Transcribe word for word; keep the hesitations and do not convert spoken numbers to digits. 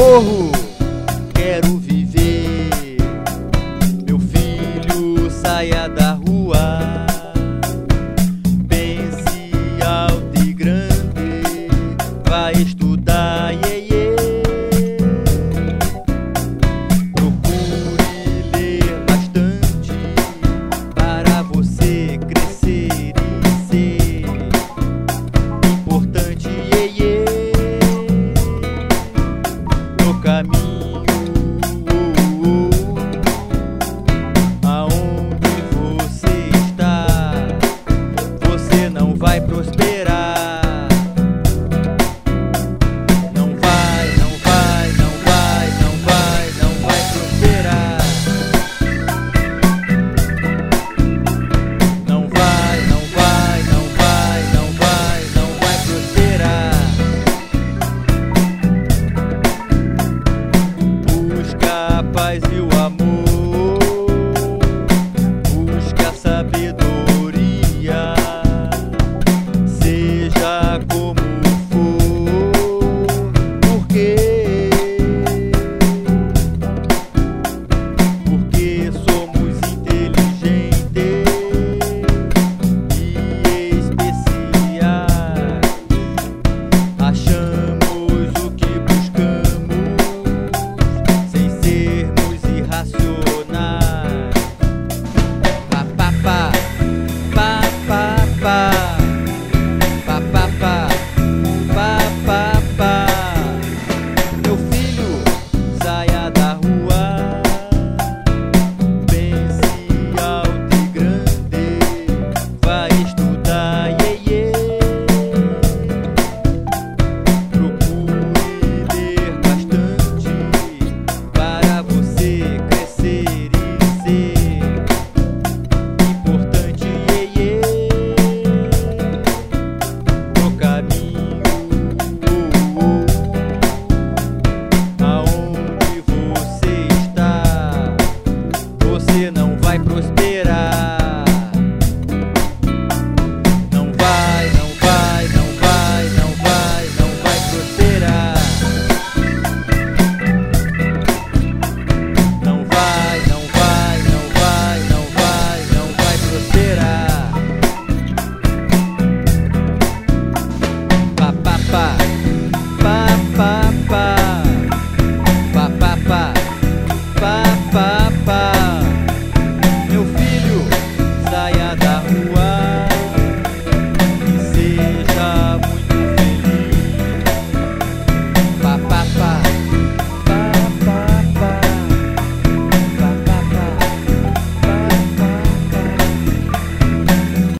socorro, quero viver. Meu filho, saia da rua, pense alto e grande, vai estudar, iê, iê. Procure ler bastante para você crescer e ser importante, iê, iê. No caminho, oh, oh, aonde você está, você não vai prosperar. Não vai, não vai, não vai, não vai, não vai prosperar. Não vai, não vai, não vai, não vai, não vai prosperar. Busca a paz e o amor, busca a sabedoria, seja como for. Por quê? Porque somos inteligentes e especiais, achamos o que buscamos sem sermos irracionais. Pá, pá, pá, pá, pá, pá, pá, pá, pá, pá, pá, pá. Meu filho, saia da rua, pense alto e grande, vai estudar, iê, iê. Procure ler bastante para você crescer e ser importante, iê, iê. No caminho, oh, oh, aonde você está, você não vai prosperar. Não vai, não vai, não vai, não vai, não vai prosperar. Não vai, não vai, não vai, não vai, não vai prosperar. Pá, pá, pá, pá, pá, pá, pá, pá, pá, pá, pá.